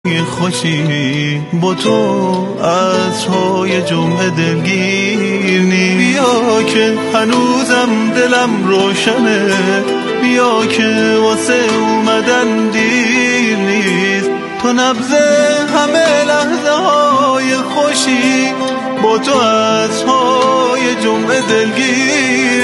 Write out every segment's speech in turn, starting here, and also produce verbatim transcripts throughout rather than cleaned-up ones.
خوشی با تو عصرهای جمعه دلگیر نی. بیا که هنوزم دلم روشنه، بیا که واسه اومدن دیر نیست. تو نبض همه لحظه های خوشی با تو عصرهای جمعه دلگیر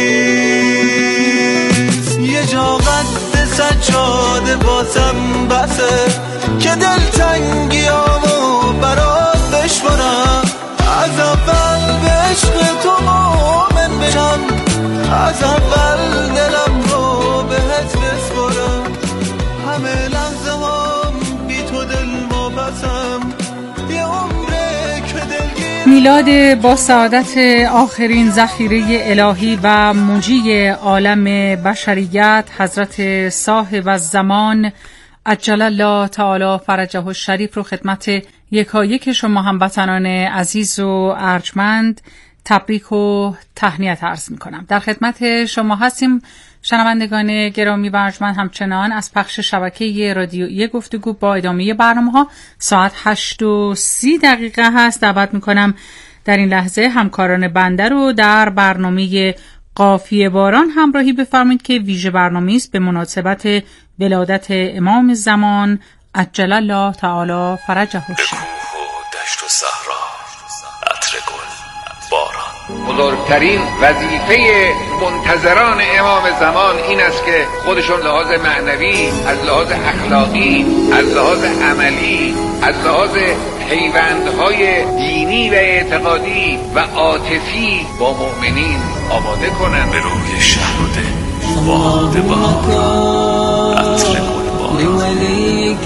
نیست. یه جا قد سجاده واسم بسه که دل تنگیامو برات بشورم. از اول به عشق تو مومن بشم، از اول دلم رو بهت بسپارم. همه لحظه هم بی تو دل وابستم، یه عمره که دلگیر. میلاد با سعادت آخرین ذخیره الهی و منجی عالم بشریت حضرت صاحب الزمان عجل الله تعالی فرجه الشریف رو خدمت یکایک شما هموطنان عزیز و ارجمند تبریک و تهنیت عرض می کنم. در خدمت شما هستیم شنوندگان گرامی و ارجمند. همچنان از پخش شبکه رادیویی گفتگو با ادامه برنامه ها ساعت هشت و سی دقیقه هست. دعوت می کنم در این لحظه همکاران بنده رو در برنامه قافیه باران همراهی بفرمایید که ویژه برنامه است به مناسبت ولادت امام زمان عجل الله تعالی فرجه الشریف. دشت و صحرا، عطر گل، باران. بزرگترین وظیفه منتظران امام زمان این است که خودشون لحاظ معنوی، از لحاظ اخلاقی، از لحاظ عملی، از لحاظ پیوندهای دینی و اعتقادی و عاطفی با مؤمنین آماده کنن. به روی شهر و دل باد بهار، عطر گل باران. لولیک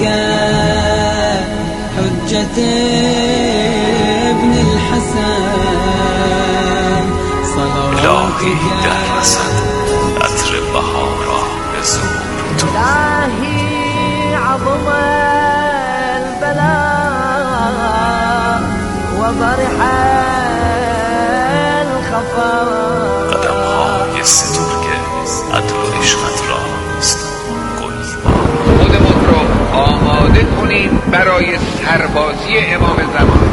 حجت ابن الحسن الهی در رسد عطر بهارا به زور تو. الهی عظم البلاء و برح الخفا. قدم های سترگه عدل و عشقت راست گل باران. خودمون رو آماده کنیم برای سربازی امام زمان.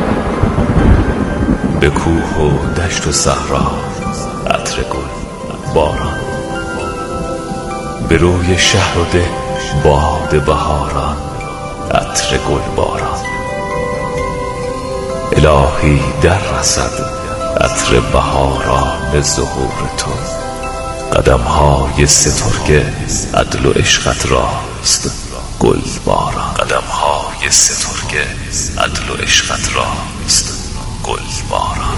به کوه و دشت و صحرا، عطر گل باران. به روی شهر و ده باد بهاران، عطر گل باران. الهی در رسد عطر بهاران ظهور تو. قدم های سترگه عدل و عشقت راست گل باران. قدم های سترگه عدل و عشقت راست گل باران.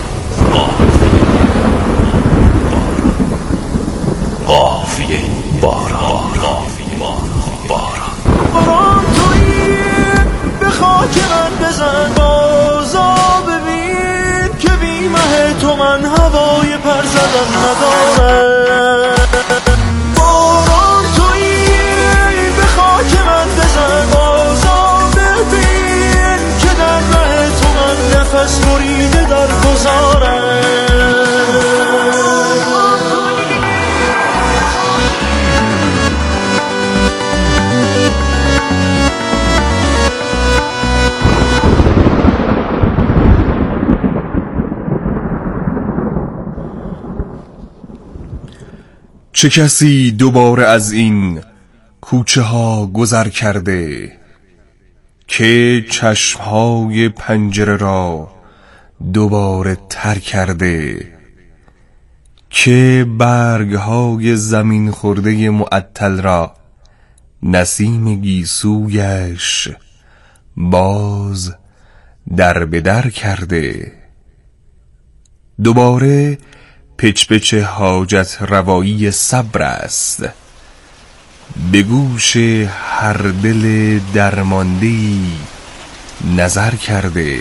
قافیه باران، قافیه باران. باران تویی به خاک من بزن، بازا ببین که بی مه تو من هوای پر زدن ندارم. باران تویی به خاک من بزن، بازا ببین که در ره تو من نفس بریده در گذارم. چه کسی دوباره از این کوچه ها گذر کرده که چشمهای پنجره را دوباره تر کرده، که برگهای زمین خورده معطل را نسیم گیسویش باز در به در کرده. دوباره پچ پچ حاجت روایی صبر است، به گوش هر دل درمانده‌ای نظر کرده.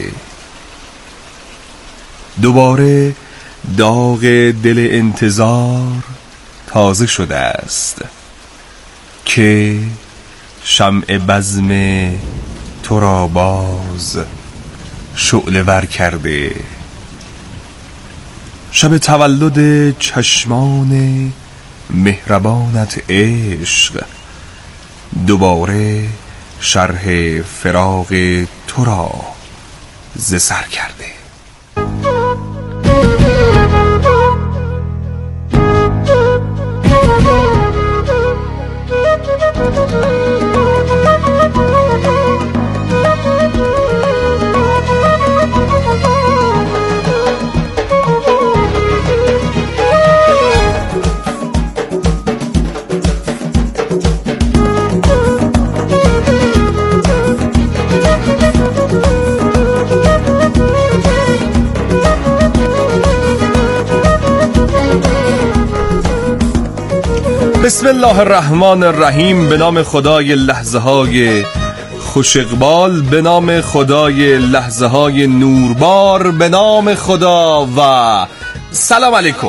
دوباره داغ دل انتظار تازه شده است، که شمع بزم تو را باز شعله ور کرده. شب تولد چشمان مهربانت عشق دوباره شرح فراق تو را ز سر کرده. بسم الله الرحمن الرحیم. به نام خدای لحظه های خوش اقبال، به نام خدای لحظه های نوربار، به نام خدا و سلام علیکم.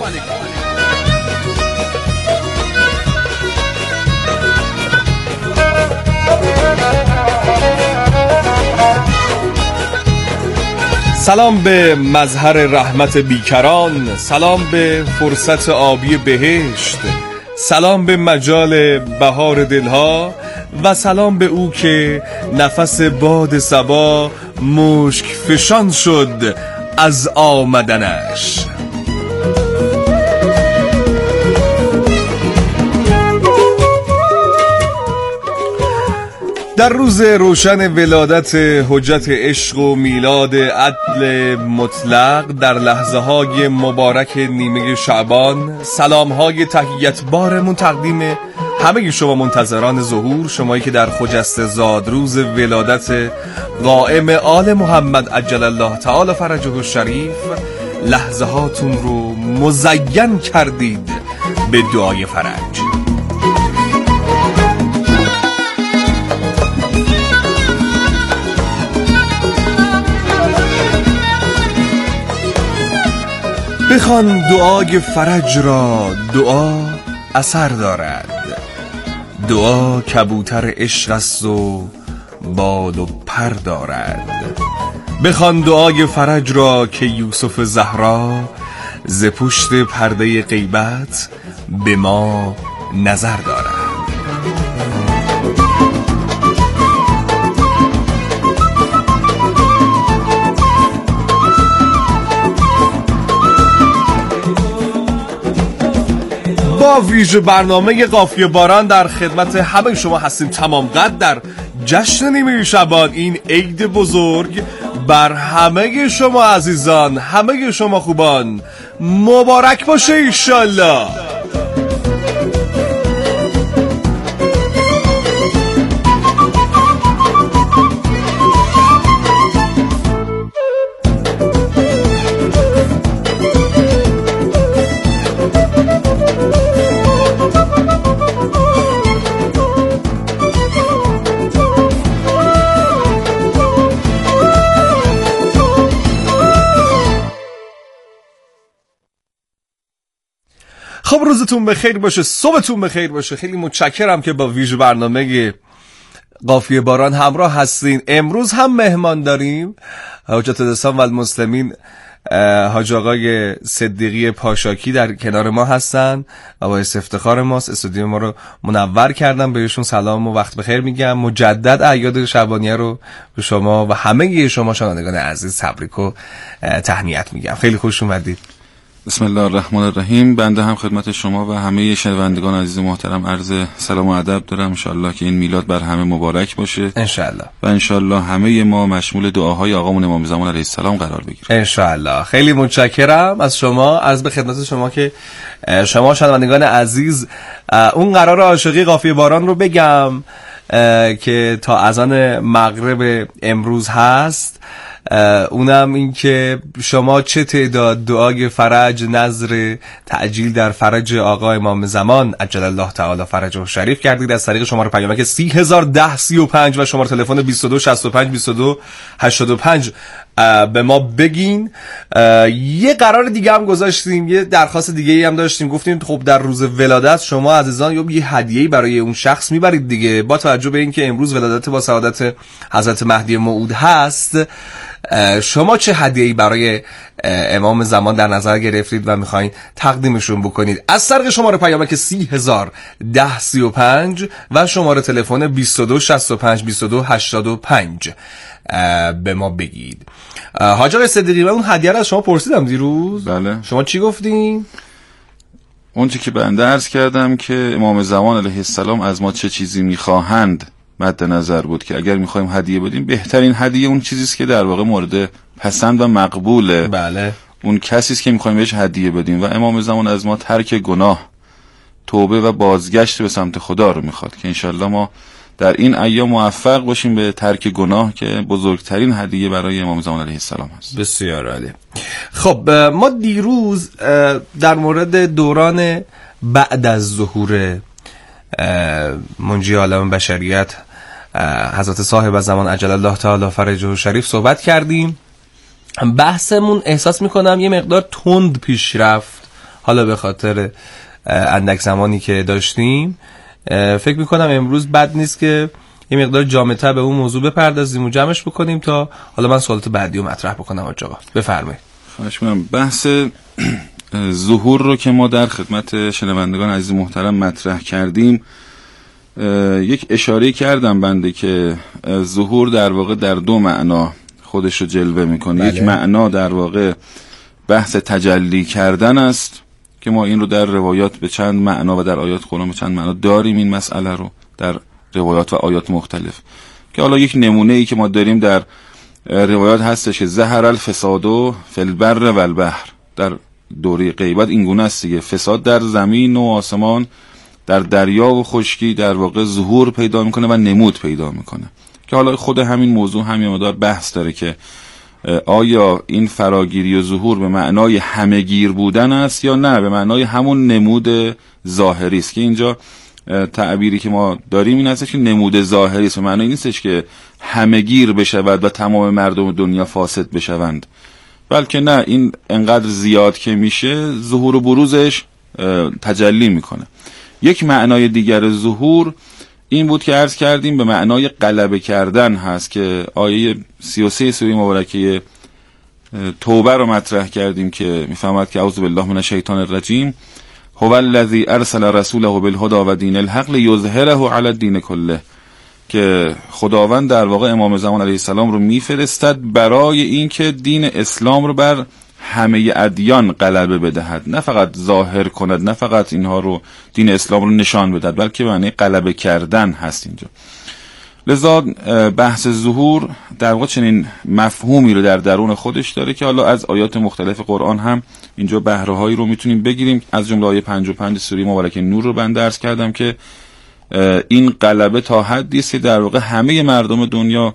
سلام به مظهر رحمت بیکران، سلام به فرصت آبی بهشت، سلام به مجال بهار دلها و سلام به او که نفس باد صبا مشک فشان شد از آمدنش. در روز روشن ولادت حجت عشق و میلاد عدل مطلق، در لحظه های مبارک نیمه شعبان، سلام های تحیت بارمون تقدیم همه شما منتظران ظهور، شمایی که در خجسته زادروز ولادت قائم آل محمد عجل الله تعالی فرجه الشریف لحظه هاتون رو مزین کردید به دعای فرج. بخوان دعای فرج را، دعا اثر دارد، دعا کبوتر عشق است و بال و پر دارد. بخوان دعای فرج را که یوسف زهرا ز پشت پرده غیبت به ما نظر دارد. با ویژه برنامه قافیه باران در خدمت همه شما هستیم تمام قد در جشن نیمه شعبان. این عید بزرگ بر همه شما عزیزان، همه شما خوبان مبارک باشه ایشالله. خب روزتون بخیر باشه، صبحتون بخیر باشه. خیلی متشکرم که با ویژه برنامه قافیه باران همراه هستین. امروز هم مهمان داریم حجت الاسلام و المسلمین حاج آقای صدیقی پاشاکی در کنار ما هستن و باعث افتخار ماست. استودیو ما رو منور کردن، بهشون سلام و وقت بخیر میگم. مجدد اعیاد شعبانیه رو به شما و همه شما شنوندگان عزیز تبریک و تهنیت میگم. خیلی خوش اومدید. بسم الله الرحمن الرحیم. بنده هم خدمت شما و همه شنوندگان عزیز محترم عرض سلام و ادب دارم. انشالله که این میلاد بر همه مبارک باشه انشالله، و انشالله همه ما مشمول دعاهای آقامون امام زمان علیه السلام قرار بگیریم انشالله. خیلی متشکرم از شما. عرض به خدمت شما که شما شنوندگان عزیز اون قرار عاشقی قافیه باران رو بگم که تا اذان مغرب امروز هست. اونم این که شما چه تعداد دعای فرج، نظر تعجیل در فرج آقا امام زمان عجل الله تعالی فرجه الشریف کردید از طریق شماره پیامک سی هزار ده سی و پنج و شماره تلفن بیست و دو شصت و پنج بیست و دو هشتاد و پنج به ما بگین. یه قرار دیگه هم گذاشتیم، یه درخواست دیگه هم داشتیم، گفتیم خب در روز ولادت شما عزیزان یه هدیه‌ای برای اون شخص میبرید دیگه. با توجه به اینکه امروز ولادت با سعادت حضرت مهدی موعود هست، شما چه هدیه‌ای برای امام زمان در نظر گرفتید و میخواین تقدیمشون بکنید؟ از طریق شماره پیامک سی هزار ده سی و پنج و شماره تلفن بیست و دو شصت و پنج بیست و دو هشتاد و پنج به ما بگید. حاج آقای صدیقی، من اون هدیه رو از شما پرسیدم دیروز. بله. شما چی گفتین؟ اون چی که بنده عرض کردم که امام زمان علیه السلام از ما چه چیزی میخواهند مد نظر بود که اگر میخوایم هدیه بدیم بهترین هدیه اون چیزیست که در واقع مورد پسند و مقبوله. بله. اون کسی است که میخوایم بهش هدیه بدیم و امام زمان از ما ترک گناه، توبه و بازگشت به سمت خدا رو میخواد که انشالله ما در این ایام موفق باشیم به ترک گناه که بزرگترین هدیه برای امام زمان علیه السلام هست. بسیار عالی. خب ما دیروز در مورد دوران بعد از ظهور منجی عالم بشریت حضرت صاحب الزمان عجل الله تعالی فرجه شریف صحبت کردیم. بحثمون احساس میکنم یه مقدار تند پیش رفت، حالا به خاطر اندک زمانی که داشتیم. فکر میکنم امروز بد نیست که یه مقدار جامع‌تر به اون موضوع بپردازیم و جمعش بکنیم تا حالا من سوالات بعدی رو مطرح بکنم. حاج آقا بفرمایید. خواهش می‌کنم. بحث ظهور رو که ما در خدمت شنوندگان عزیز محترم مطرح کردیم، یک اشاره کردم بنده که ظهور در واقع در دو معنا خودش رو جلوه میکنه. بله. یک معنا در واقع بحث تجلی کردن است که ما این رو در روایات به چند معنا و در آیات قرآن به چند معنا داریم این مسئله رو در روایات و آیات مختلف، که حالا یک نمونه ای که ما داریم در روایات هستش که ظهر الفساد فی البر و البحر، در دوره غیبت این گونه است دیگه، فساد در زمین و آسمان، در دریا و خشکی در واقع ظهور پیدا میکنه و نمود پیدا میکنه، که حالا خود همین موضوع همین مدار بحث داره که آیا این فراگیری و ظهور به معنای همه‌گیر بودن است یا نه به معنای همون نمود ظاهری است، که اینجا تعبیری که ما داریم این هستش که نمود ظاهری است، به معنی نیستش که همه‌گیر بشود و تمام مردم دنیا فاسد بشوند، بلکه نه، این انقدر زیاد که میشه ظهور و بروزش تجلی میکنه. یک معنای دیگر ظهور این بود که عرض کردیم به معنای غلبه کردن هست، که آیه سی و سه سوره مبارکه توبه رو مطرح کردیم که میفهمد که اعوذ بالله من الشیطان الرجیم هو الذی ارسل رسوله بالهدى و دین الحق لیظهره علی الدین کله، که خداوند در واقع امام زمان علیه السلام رو میفرستد برای اینکه دین اسلام رو بر همه ادیان غلبه بدهد، نه فقط ظاهر کند، نه فقط اینها رو دین اسلام رو نشان بدهد، بلکه معنی غلبه کردن هست اینجا. لذا بحث ظهور در واقع چنین مفهومی رو در درون خودش داره که حالا از آیات مختلف قرآن هم اینجا بهره هایی رو میتونیم بگیریم. از جمله آیه پنج و پنج سوره مبارکه نور رو بنده عرض کردم که این غلبه تا حدی است که در واقع همه مردم دنیا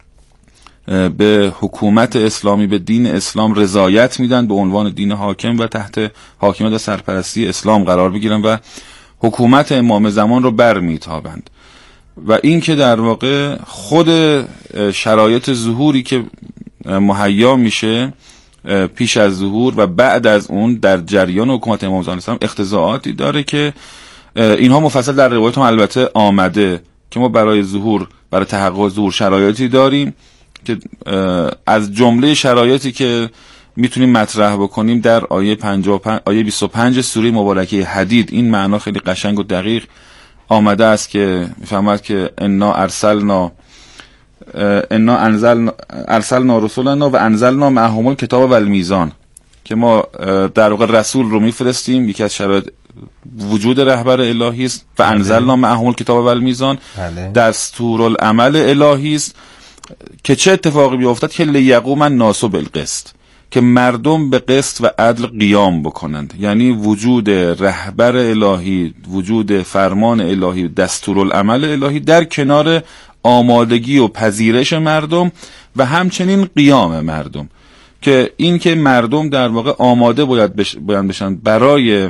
به حکومت اسلامی، به دین اسلام رضایت میدن، به عنوان دین حاکم و تحت حاکمیت و سرپرستی اسلام قرار بگیرن و حکومت امام زمان رو برمیتابند. و این که در واقع خود شرایط ظهوری که مهیا میشه پیش از ظهور و بعد از اون در جریان حکومت امام زمان اسلام اقتضاعاتی داره که اینها مفصل در روایت هم البته آمده که ما برای ظهور، برای تحقق ظهور شرایطی داریم که از جمله شرایطی که میتونیم مطرح بکنیم در آیه پنجاه و پنج آیه بیست و پنج سوره مبارکه حدید این معنا خیلی قشنگ و دقیق آمده است که میفهمد که انا ارسلنا انا انزلنا ارسلنا رسولنا و انزلنا معهم الکتاب و المیزان، که ما در واقع رسول رو میفرستیم، یکی از شرایط وجود رهبر الهی است، و انزلنا معهم الکتاب و المیزان دستورالعمل الهی است که چه اتفاقی بیفتد که لیقوم الناس بالقسط، که مردم به قسط و عدل قیام بکنند، یعنی وجود رهبر الهی، وجود فرمان الهی، دستورالعمل الهی در کنار آمادگی و پذیرش مردم و همچنین قیام مردم، که این که مردم در واقع آماده باید بش بشن برای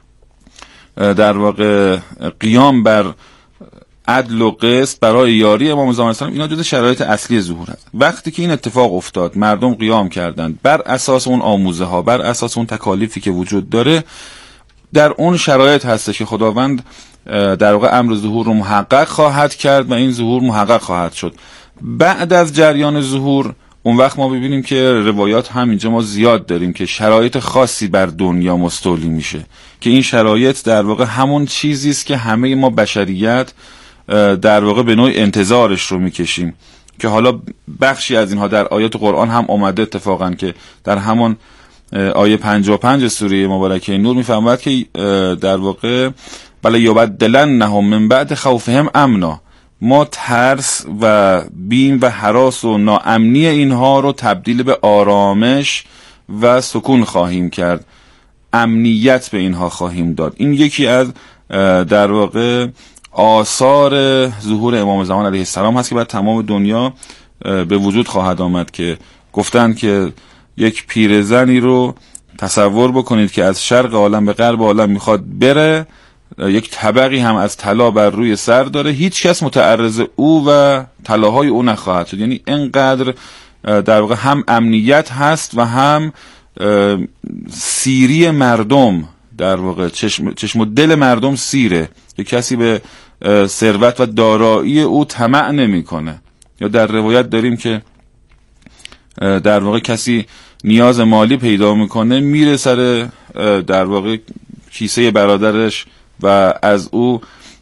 در واقع قیام بر عدل و قسط، برای یاری امام زمان اسلام، اینا جزء شرایط اصلی ظهور هست. وقتی که این اتفاق افتاد، مردم قیام کردند بر اساس اون آموزه ها، بر اساس اون تکالیفی که وجود داره، در اون شرایط هستش که خداوند در واقع امر ظهور رو محقق خواهد کرد و این ظهور محقق خواهد شد. بعد از جریان ظهور اون وقت ما ببینیم که روایات هم اینجا ما زیاد داریم که شرایط خاصی بر دنیا مستولی میشه که این شرایط در واقع همون چیزی است که همه ما بشریت در واقع به نوعی انتظارش رو میکشیم، که حالا بخشی از اینها در آیات قرآن هم اومده اتفاقا، که در همون آیه پنجاه و پنج سوره مبارکه نور میفرماید که در واقع بله یبدلنهم من بعد خوفهم امنا، ما ترس و بیم و هراس و ناامنی اینها رو تبدیل به آرامش و سکون خواهیم کرد، امنیت به اینها خواهیم داد. این یکی از در واقع آثار ظهور امام زمان علیه السلام هست که بعد تمام دنیا به وجود خواهد آمد، که گفتن که یک پیرزنی رو تصور بکنید که از شرق عالم به غرب عالم میخواد بره، یک طبقی هم از طلا بر روی سر داره، هیچ کس متعرض او و طلاهای او نخواهد شد. یعنی اینقدر در واقع هم امنیت هست و هم سیری مردم، در واقع چشم, چشم و دل مردم سیره، یک کسی به ثروت و دارایی او طمع نمیکنه. یا در روایت داریم که در واقع کسی نیاز مالی پیدا میکنه، میره سر در واقع کیسه برادرش و از او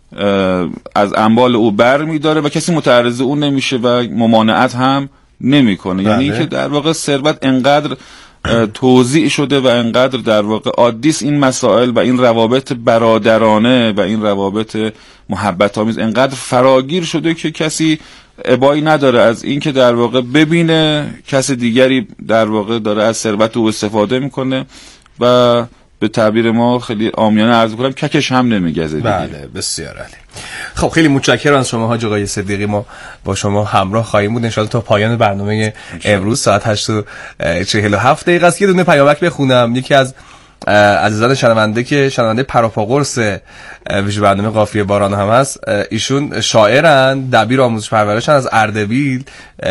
از اموال او بر میداره و کسی متعرض او نمیشه و ممانعت هم نمیکنه. یعنی اینکه در واقع ثروت انقدر توزیع شده و انقدر در واقع عادیست این مسائل و این روابط برادرانه و این روابط محبت آمیز انقدر فراگیر شده که کسی ابایی نداره از این که در واقع ببینه کس دیگری در واقع داره از ثروت او استفاده میکنه و به تعبیر ما خیلی عامیانه عرض کنم ککش هم نمیگزه. بله بسیار عالی. خب خیلی متشکرم از شما حاج آقای صدیقی، ما با شما همراه خواهیم بود ان شاءالله تا پایان برنامه امروز ساعت هشت و چهل و هفت دقیقه است. یه دونه پیامک بخونم. یکی از عزیزان شنونده که شنونده پراپاگورس ویژه برنامه قافیه باران هم هست، ایشون شاعرن، دبیر آموزش پرورشن از اردبیل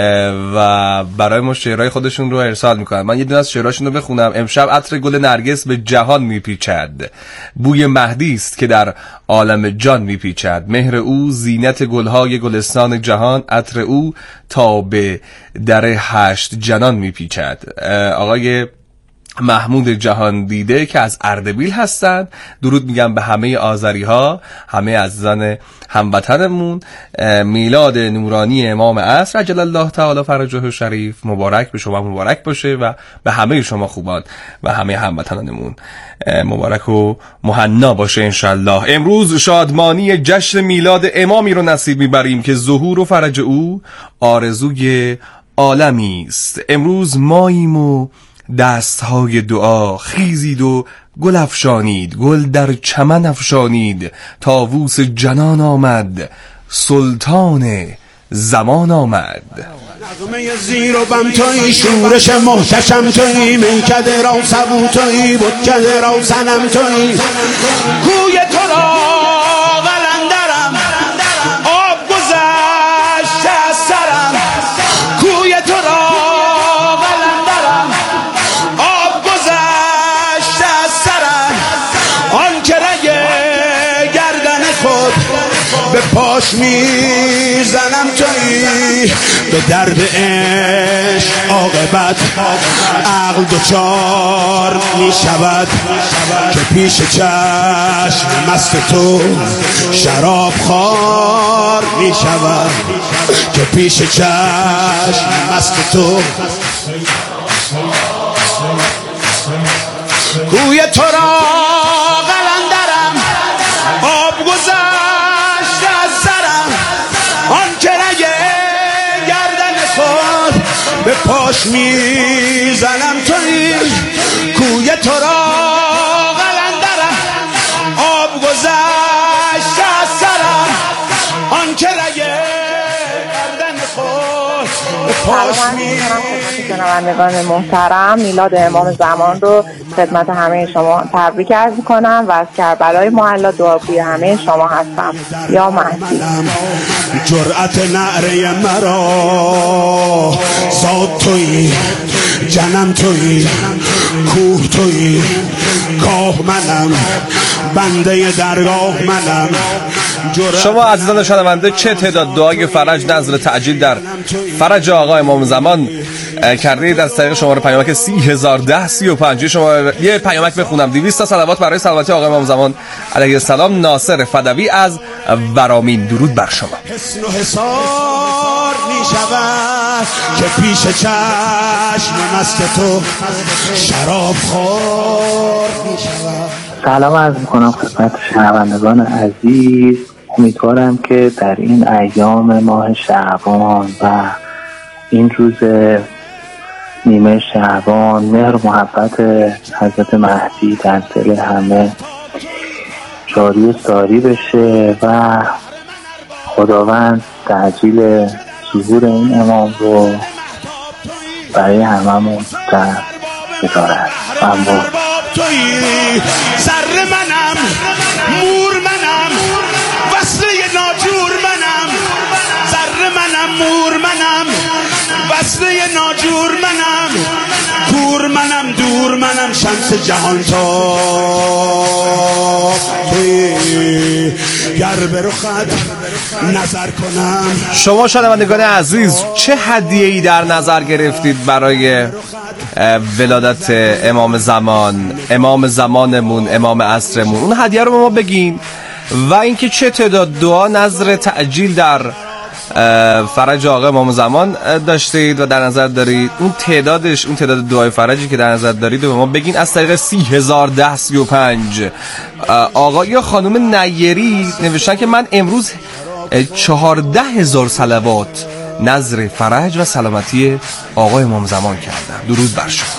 و برای ما شعرهای خودشون رو ارسال میکنن. من یه دونه از شعرهاشون رو بخونم. امشب عطر گل نرگس به جهان میپیچد، بوی مهدی است که در عالم جان میپیچد، مهر او زینت گلهای گلستان جهان، عطر او تا به در هشت جنان میپیچد. آقای محمود جهان دیده که از اردبیل هستن، درود میگم به همه آذری ها، همه عزیزان هموطنمون. میلاد نورانی امام عصر عجل الله تعالی فرجه شریف مبارک به شما، مبارک باشه و به همه شما خوبان و همه هموطنانمون مبارک و مهنا باشه انشالله. امروز شادمانی جشن میلاد امامی رو نصیب میبریم که ظهور و فرج او آرزوی عالمی است. امروز ماییم و دستهای دعا خیزید و گل افشانید، گل در چمن افشانید، طاووس جنان آمد، سلطان زمان آمد. نغمه زیر و بم تویی، شورش محتشم تویی، میکده را سبو تویی، بودکده را سنم تویی، کوی تو را قلندرم، آب گذشت از سرم، کوی تو را قلندرم، آب گذشت از سرم، آن که رگ گردن خود به پاش میزنم تویی، به درد عشق عاقبت عقل دچار می شود، که پیش چشم مست تو شراب خوار می شود، که پیش چشم مست تو کوی تو را قلندرم، آب گذشت از سرم، آن که رگ گردن خود به پاش میزنم تویی، کوی تو را قلندرم، آب گذشت از سرم، آن که رگ گردن خود به پاش میزنم. شنوندگان محترم، میلاد امام زمان رو خدمت همه شما تبریک عرض می‌کنم و از کربلای معلا دعاگوی همه شما هستم. یا مهدی. جرأت نعره مرا ذات تویی، جنم تویی، کوه تویی، کاه منم، بنده درگاه منم، شما عزیزان شنونده چه تعداد دعای فرج نظر تعجیل در فرج آقا امام زمان کردید؟ از طریق شماره پیامک سی هزار ده سی و پنج شما یه پیامک بخونم. دویست تا صلوات برای سلامتی آقا امام زمان علیه السلام. ناصر فدوی از ورامین. درود بر شما. حسن و حصار می شود که پیش چشم مست تو شراب خور می شود. سلام عرض میکنم خدمت شنوندگان عزیز. امیدوارم که در این ایام ماه شعبان و این روز نیمه شعبان مهر و محبت حضرت مهدی در دل همه جاری و ساری بشه و خداوند تعجیل ظهور این امام رو برای هممون در بدارد. ممنون. سر منم مور منم وصله ناجور منم. سر منم مور منم وصله ناجور منم. کور منم دور منم شمس جهان تا توی گر به رخت نظر کنم. شما شنوندگان عزیز چه هدیه‌ای در نظر گرفتید برای ولادت امام زمان، امام زمانمون، امام عصرمون؟ اون هدیه رو به ما بگین و اینکه چه تعداد دعا نظر تعجیل در فرج آقا امام زمان داشتید و در نظر دارید. اون تعدادش، اون تعداد دعای فرجی که در نظر دارید به ما بگین از طریق سی هزار ده سی و پنج. آقا یا خانم نیری نوشتن که من امروز چهارده هزار صلوات نظر فرج و سلامتی آقا امام زمان کردم. درود بر شما.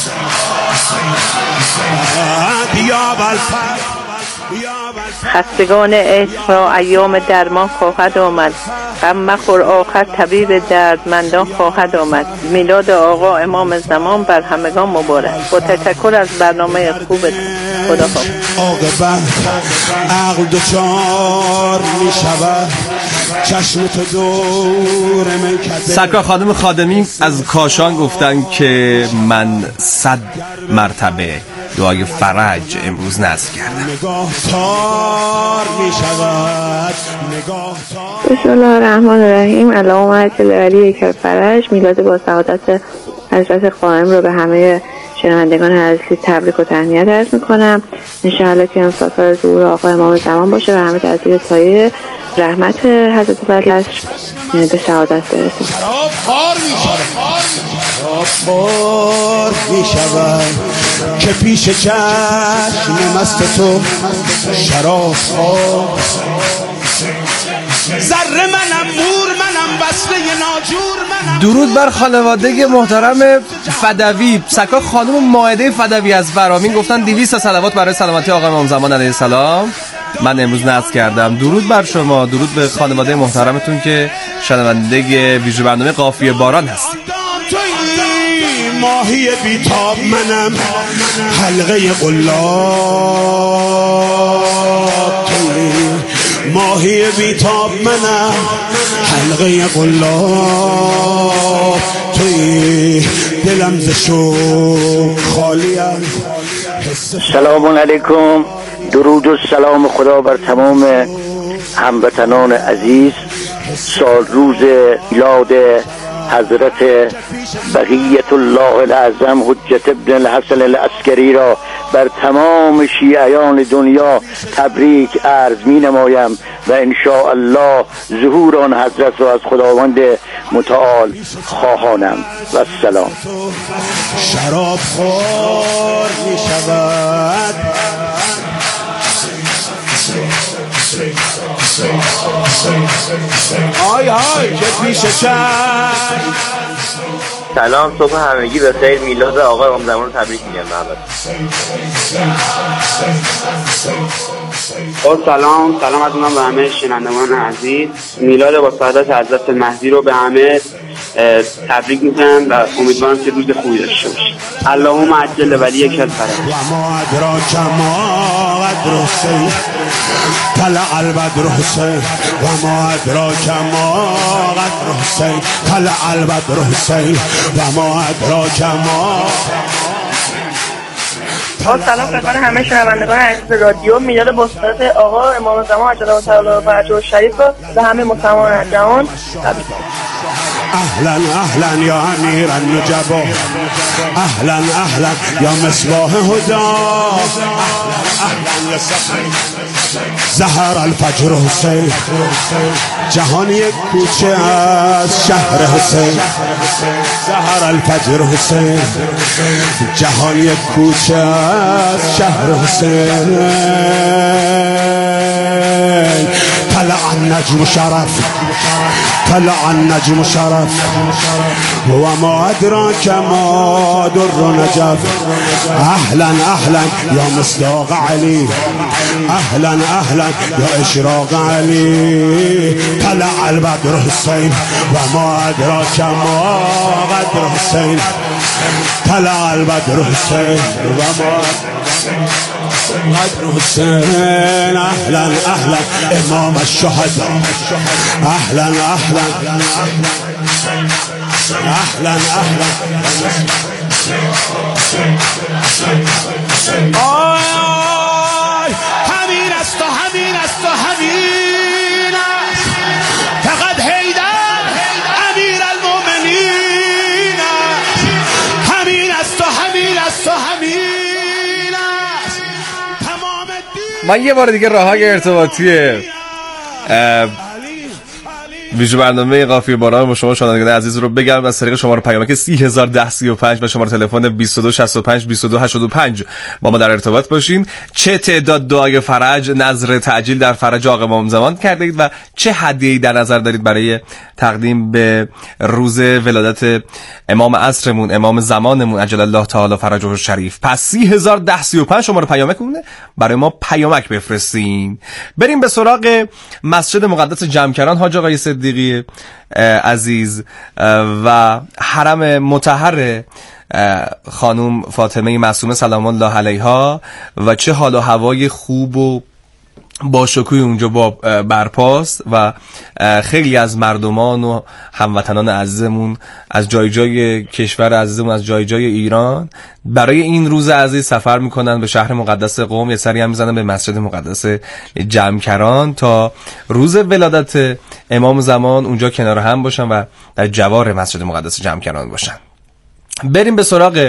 خستگان عشق را ایام درمان خواهد آمد. غم مخور آخر طبیب دردمندان خواهد آمد. میلاد آقا امام زمان بر همگان مبارک. با تشکر از برنامه خوبت. خدا حافظ. عاقبت عقل دوچار می شود چشم تو دور من کده. سرکار خانم خادمی از کاشان گفتن که من صد مرتبه دعای فرج امروز نذر کردم. نگاه تار می شود نگاه تار. بسم الله الرحمن الرحیم. اللهم عجل علی کل فرج. میلاد با سعادت حضرت قائم رو به همه شنوندگان عزیز تبریک و تهنیت عرض میکنم. انشاءالله که امسال سال ظهور آقا امام زمان باشه و همه در زیر سایه رحمت حضرت بلش به سعادت برسیم. شراب خور می شود شراب خور می شود که پیش چشم مست تو شراب خور. ذره منم مور منم وصله ناجور منم. درود بر خانواده محترم فدوی. سکا خانم مائده فدوی از ورامین گفتن دویست تا صلوات برای سلامتی آقا امام زمان علیه السلام من امروز نذر کردم. درود بر شما. درود به خانواده محترمتون که شنونده ویژه برنامه قافیه باران هستید. ماهی بیتاب منم حلقه قلاب توی. ماهی بیتاب منم حلقه قلاب توی. دلم ز شوق خالیم. سلام علیکم. درود و سلام خدا بر تمام هموطنان عزیز. سال روز میلاد حضرت بقیت الله العظم حجت ابن الحسن العسکری را بر تمام شیعیان دنیا تبریک عرض می نمایم و انشاء الله ظهور آن حضرت را از خداوند متعال خواهانم. و السلام. شراب خور می شود آی آی که پیش چشم. سلام، صبح همگی به خیر. میلاد آقا امام زمان رو تبریک میگم. محمد. با سلام سلام از من به همه شنوندگان عزیز. میلاد با سعادت حضرت مهدی رو به همه تبریک میگم و امیدوارم که روز خوبی داشته باشید. اللهم عجل ولی کل فرج. و ما ادراک ما قدر حسین طلع البدر حسین. و ما ادراک ما قدر حسین طلع البدر حسین. و ما ادراک ما با سلام خدمت همه شنوندگان عزیز رادیو. میلاد باسطات آقا امام زمان عجل تعالی فرجه شریف و همه مسلمان جهان تبریک. اهلا اهلا یا امیر النجبا، اهلا اهلا یا مصباح هدا، اهلا یا زهر الفجر حسین. جهان یک کوچه از شهر حسین، زهر الفجر حسین. جهان یک کوچه از شهر حسین. طلع النجم شرف، طلع النجم شرف، و ما ادراک ما در نجف. اهلا اهلا یا مصداق علی، اهلا اهلا یا اشراق علی. طلع البدر حسین و ما ادراک ما قدر حسین. طلع البدر حسین و ما قدر حسین. اهلا اهلا امام الشهداء، اهلا اهلا اهلا اهلا. آی آی همین است و همین است و همین است، فقط حیدر امیر المؤمنین است. همین است و همین است و همین. من یه بار دیگه راههای ارتباطی ویژه برنامه قافیه باران با شما شنوندگان عزیز رو بگم. از طریق شماره پیامک سی هزار ده سی و پنج و شماره تلفن بیست و دو شصت و پنج بیست و دو هشتاد و پنج با ما در ارتباط باشین. چه تعداد دعای فرج، نظر تعجیل در فرج آقا امام زمان کردید و چه هدیه‌ای در نظر دارید برای تقدیم به روز ولادت امام عصرمون، امام زمانمون عجل الله تعالی فرجه الشریف. پس سی هزار ده سی و پنج شماره پیامکمونه، برای ما پیامک بفرستین. بریم به سراغ مسجد مقدس جمکران حاج آقای صدیقی عزیز و حرم مطهر خانم فاطمه معصومه سلام الله علیها و چه حال و هوای خوب و با شکوه اونجا با برپاست و خیلی از مردمان و هموطنان عزیزمون از جای جای کشور عزیزمون، از جای جای ایران برای این روز عزیز سفر میکنن به شهر مقدس قم. یه سری هم میزنن به مسجد مقدس جمکران تا روز ولادت امام زمان اونجا کنار هم باشن و در جوار مسجد مقدس جمکران باشن. بریم به سراغ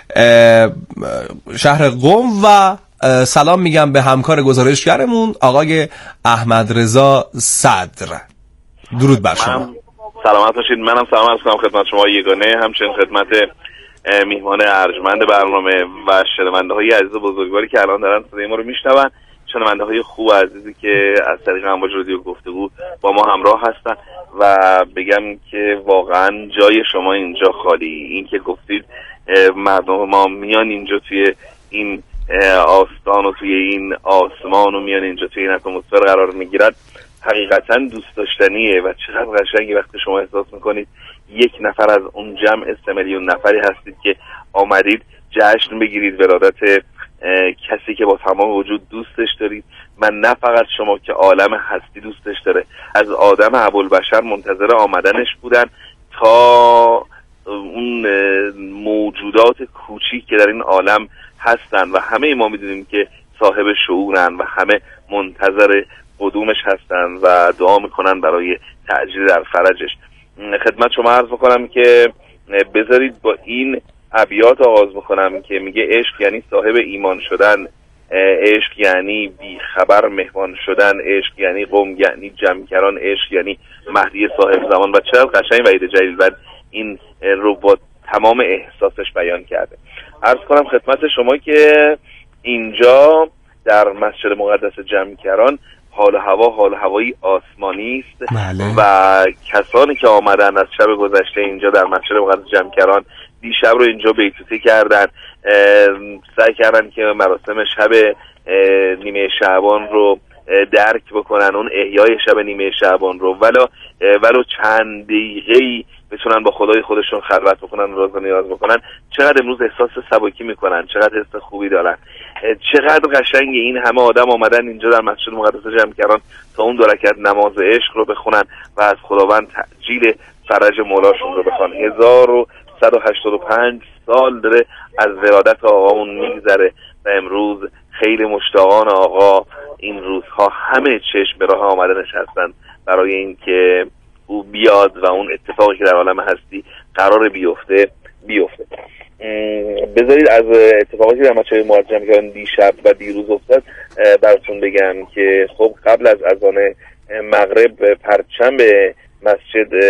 شهر قم و سلام میگم به همکار گزارشگرمون آقای احمد رضا صدر. درود بر شما. سلامت باشید. منم سلام عرض کنم خدمت شما یگانه، همچنین خدمت میهمان ارجمند برنامه و شنونده های عزیز بزرگواری که الان دارن صدای ما رو میشنون. شنونده های خوب عزیزی که از طریق امواج رادیو گفتگو با ما همراه هستن و بگم که واقعا جای شما اینجا خالی. این که گفتید مردم ما میان اینجا توی این آستان و توی این آسمان و میان اینجا توی این اتمسفر قرار میگیرن حقیقتا دوست داشتنیه و چقدر قشنگه وقتی شما احساس میکنید یک نفر از اون جمع سه میلیون نفری هستید که آمدید جشن بگیرید ولادت کسی که با تمام وجود دوستش دارید. من نه فقط شما که عالم هستی دوستش داره، از آدم ابوالبشر منتظر آمدنش بودن تا اون موجودات کوچیک که در این عالم هستن و همه ما میدونیم که صاحب شعورن و همه منتظر قدومش هستن و دعا میکنن برای تعجیل در فرجش. خدمت شما عرض میکنم که بذارید با این ابیات آغاز میکنم که میگه عشق یعنی صاحب ایمان شدن، عشق یعنی بی خبر مهمان شدن، عشق یعنی قم یعنی جمکران، عشق یعنی مهدی صاحب زمان. و چقدر قشنگ وحید جلیل این رو با تمام احساسش بیان کرده. عرض کنم خدمت شما که اینجا در مسجد مقدس جمکران حال هوا حال هوایی آسمانی است و کسانی که آمدن از شب گذشته اینجا در مسجد مقدس جمکران دیشب رو اینجا بیتوته کردن، سعی کردن که مراسم شب نیمه شعبان رو درک بکنن، اون احیای شب نیمه شعبان رو ولو ولو چند دقیقه‌ای بتونن با خدای خودشون خلوت بکنن، راز و نیاز بکنن. چقدر امروز احساس سبکی میکنن، چقدر حس خوبی دارن، چقدر قشنگه این همه آدم آمدن اینجا در مسجد مقدس جمکران تا اون دو رکعت نماز عشق رو بخونن و از خداوند تعجیل فرج مولاشون رو بخوان. هزار و صد و هشتاد و پنج سال داره از ولادت آقامون میگذره و امروز خیلی مشتاقان آقا این روزها همه چشم به راه آمده نشستن برای اینکه او بیاد و اون اتفاقی که در عالم هستی قرار بیفته بیفته. بذارید از اتفاقاتی در مچای معجم که دیشب و دیروز افتاد براتون بگم که خب قبل از اذان مغرب پرچم مسجد